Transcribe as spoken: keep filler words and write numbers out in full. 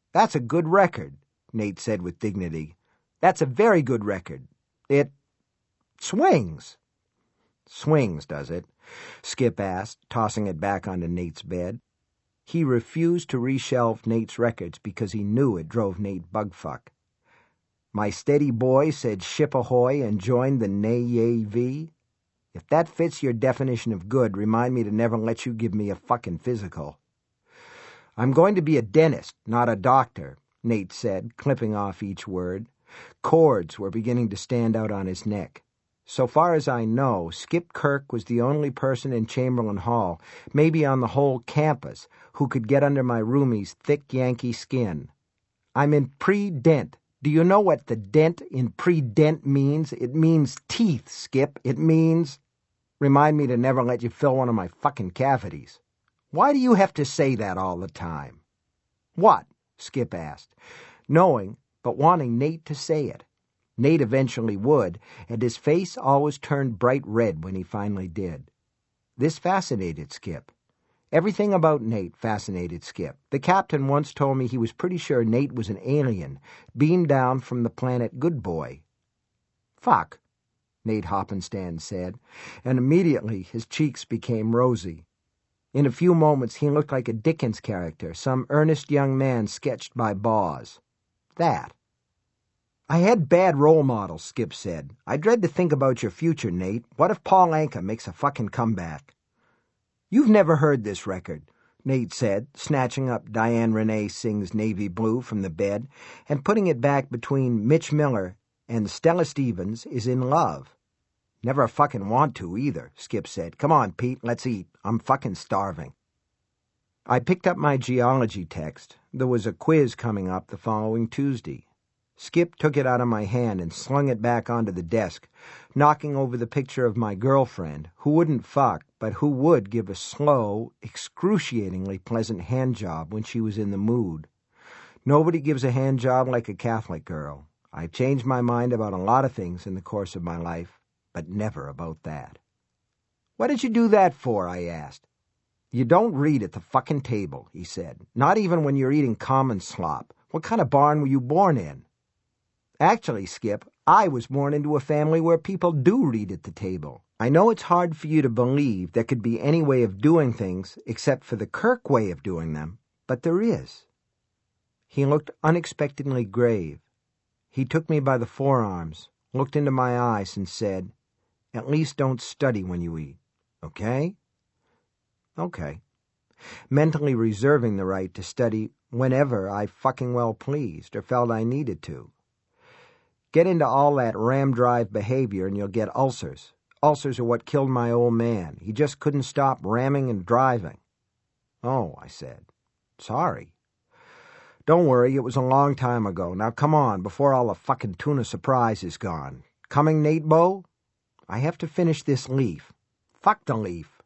That's a good record, Nate said with dignity. That's a very good record. It swings. Swings, does it? Skip asked, tossing it back onto Nate's bed. He refused to reshelve Nate's records because he knew it drove Nate bugfuck. My steady boy said ship ahoy and joined the Navy. If that fits your definition of good, remind me to never let you give me a fucking physical. I'm going to be a dentist, not a doctor, Nate said, clipping off each word. Cords were beginning to stand out on his neck. So far as I know, Skip Kirk was the only person in Chamberlain Hall, maybe on the whole campus, who could get under my roomie's thick Yankee skin. I'm in pre-dent. Do you know what the dent in pre-dent means? It means teeth, Skip. It means... Remind me to never let you fill one of my fucking cavities. Why do you have to say that all the time? What? Skip asked, knowing, but wanting Nate to say it. Nate eventually would, and his face always turned bright red when he finally did. This fascinated Skip. Everything about Nate fascinated Skip. The captain once told me he was pretty sure Nate was an alien, beamed down from the planet Good Boy. Fuck, Nate Hoppenstand said, and immediately his cheeks became rosy. In a few moments he looked like a Dickens character, some earnest young man sketched by Boz. That. I had bad role models, Skip said. I dread to think about your future, Nate. What if Paul Anka makes a fucking comeback? You've never heard this record, Nate said, snatching up Diane Renee Singh's Navy Blue from the bed and putting it back between Mitch Miller and Stella Stevens Is in Love. Never fucking want to either, Skip said. Come on, Pete, let's eat. I'm fucking starving. I picked up my geology text. There was a quiz coming up the following Tuesday. Skip took it out of my hand and slung it back onto the desk, knocking over the picture of my girlfriend, who wouldn't fuck, but who would give a slow, excruciatingly pleasant handjob when she was in the mood. Nobody gives a handjob like a Catholic girl. I changed my mind about a lot of things in the course of my life, but never about that. What did you do that for? I asked. You don't read at the fucking table, he said. Not even when you're eating common slop. What kind of barn were you born in? Actually, Skip, I was born into a family where people do read at the table. I know it's hard for you to believe there could be any way of doing things except for the Kirk way of doing them, but there is. He looked unexpectedly grave. He took me by the forearms, looked into my eyes, and said, At least don't study when you eat, okay? Okay. Mentally reserving the right to study whenever I fucking well pleased or felt I needed to. Get into all that ram drive behavior and you'll get ulcers. Ulcers are what killed my old man. He just couldn't stop ramming and driving. Oh, I said. Sorry. Don't worry, it was a long time ago. Now come on, before all the fucking tuna surprise is gone. Coming, Nate Bo? I have to finish this leaf. Fuck the leaf.